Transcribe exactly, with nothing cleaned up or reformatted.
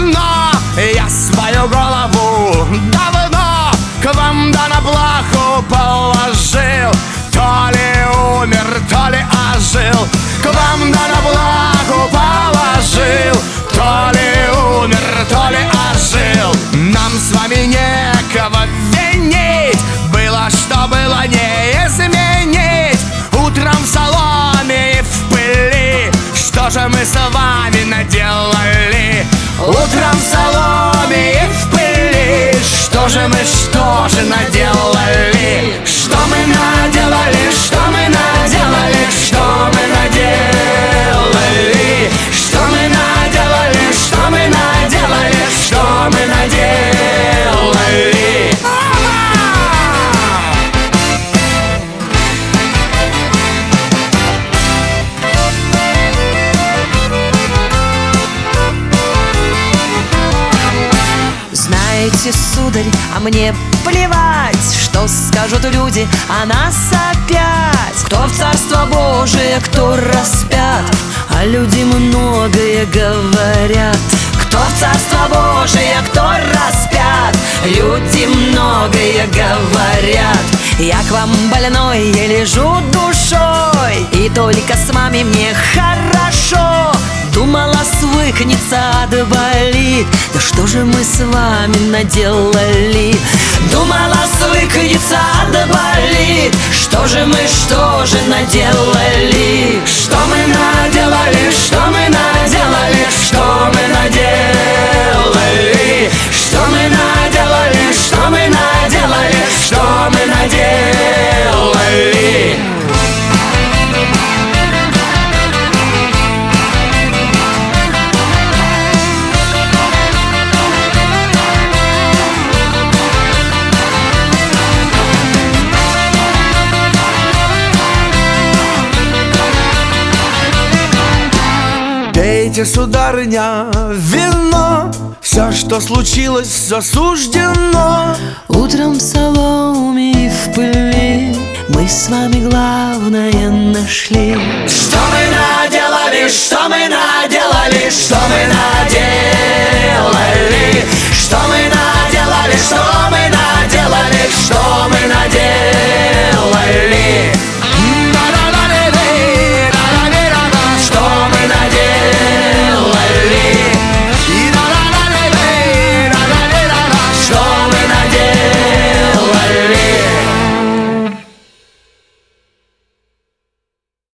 давно я свою голову давно к вам да на плаху положил. То ли умер, то ли ожил, к вам да на плаху положил. То ли умер, то ли ожил. Нам с вами некого винить, было, что было, не изменить. Утром в соломе и в пыли, что же мы с вами наделали? Утром в соломе и в пыли, что же мы, что же наделали? Что мы наделали, что мы наделали, что мы наделали? Что мы наделали, что мы наделали, что мы наделали? Знаете, сударь, а мне плевать, что скажут люди о нас опять. Кто в Царство Божие, кто распят, а люди многое говорят. Кто в Царство Божие, кто распят, люди многое говорят. Я к вам больной, я лежу душой, и только с вами мне хорошо. Думала, свыкнется, отболит, да что же мы с вами наделали? Думала, свыкнется, отболит, что же мы, что же наделали? Что мы наделали, что мы наделали, что мы наделали? Что мы наделали, что мы наделали, что мы наделали? Пейте, сударыня, вино, все, что случилось, засуждено. Утром в соломе и в пыли мы с вами главное нашли. Что мы наделали, что мы наделали, что мы наделали?